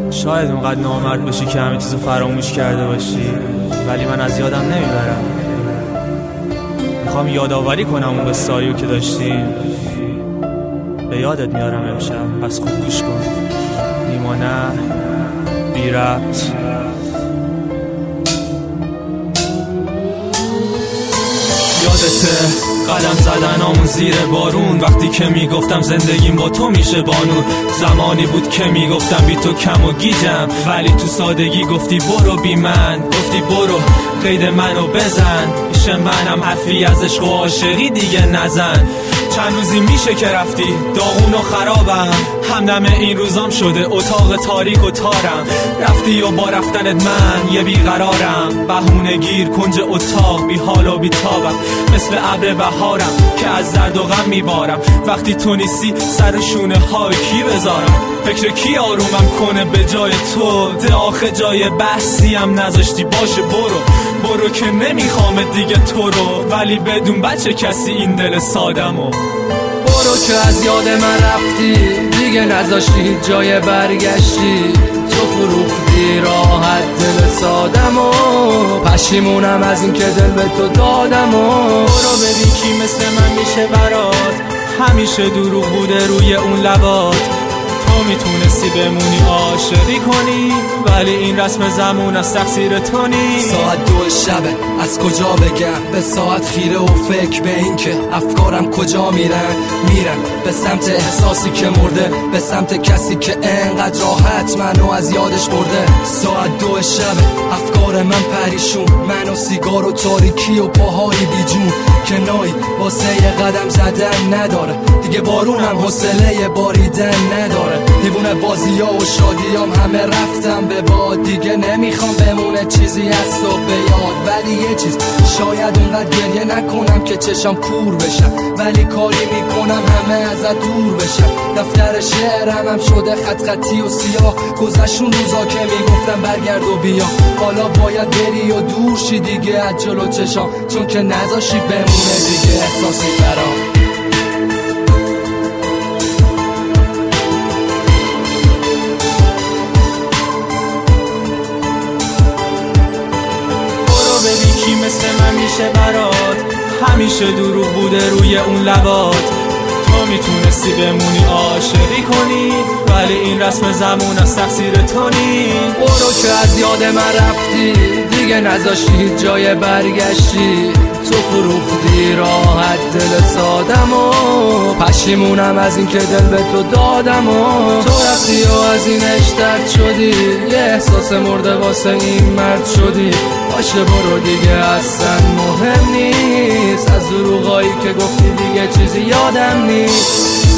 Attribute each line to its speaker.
Speaker 1: شاید اونقدر نامرد باشی که همه چیزو فراموش کرده باشی، ولی من از یادم نمیبرم. میخوام یادآوری کنم اون قصه‌ایو که داشتیم، به یادت میارم امشب، پس خوب گوش کن. نیمانه بی ربط. یادته قدم زدنامون زیر بارون، وقتی که میگفتم زندگیم با تو میشه بانون. زمانی بود که میگفتم بی تو کم و گیجم، ولی تو سادگی گفتی برو بی من، گفتی برو قید منو بزن. میشه منم حرفی از عشق و عاشقی دیگه نزن. چند روزی میشه که رفتی داغون و خرابم، همدم این روزام شده اتاق تاریک و تارم. رفتی و با رفتنت من یه بیقرارم، بهونه گیر کنج اتاق بی حال و بی تابم، مثل ابر بهارم که از درد و غم میبارم. وقتی تو نیستی سر شونه های کی بذارم، فکر کی آرومم کنه به جای تو. ده آخه جای بحثی هم نذاشتی، باشه برو که نمیخوام دیگه تو رو، ولی بدون بچه کسی این دل سادمو.
Speaker 2: برو که از یاد من رفتی، دیگه نذاشتی جای برگشتی. تو فروختی راحت دل سادمو، پشیمونم از این که دل به تو دادمو.
Speaker 1: برو ببین کی مثل من میشه برات، همیشه دروغ بوده روی اون لبات. تو میتونستی بمونی عاشقی کنی، ولی این رسم زمون از تقصیر تو نیست.
Speaker 2: ساعت 2 شبه، از کجا بگم به ساعت خیره و فکر به این که افکارم کجا میرن به سمت احساسی که مرده، به سمت کسی که انقدر راحت منو از یادش برده. ساعت 2 شبه، افکار من پریشون، من و سیگار و تاریکی و پاهای بیجون. کنایی واسه یه قدم زدن نداره دیگه، بارونم حوصله باریدن نداره. دیوونه بازی ها و شادیام همه رفتم به باد، دیگه نمیخوام بمونه چیزی از تو به یاد. ولی یه چیز شاید اونقدر گریه نکنم که چشم کور بشم، ولی کاری میکنم همه ازت دور بشم. دفتر شعرم هم شده خط خطی و سیاه، گذشون روزا که میگفتم برگرد و بیا. حالا باید بری و دور شی دیگه از جلو چشام، چون که نذاشی بمونه دیگه احساسی برام.
Speaker 1: ببین کی مثل من میشه برات، همیشه دروغ بوده روی اون لبات. تو میتونستی بمونی عاشقی کنی، ولی این رسم زمون از تقصیر تو نیست.
Speaker 2: برو که از یاد من رفتی، دیگه نذاشتی جای برگشتی. تو فروختی راحت دل سادمو، پشیمونم از این که دل به تو دادمو. تو رفتی و از این اشترد شدی، یه احساس مرده واسه این مرد شدی. باشه برو دیگه اصلا مهم نیست، از دروغایی که گفتی دیگه چیزی یادم نیست.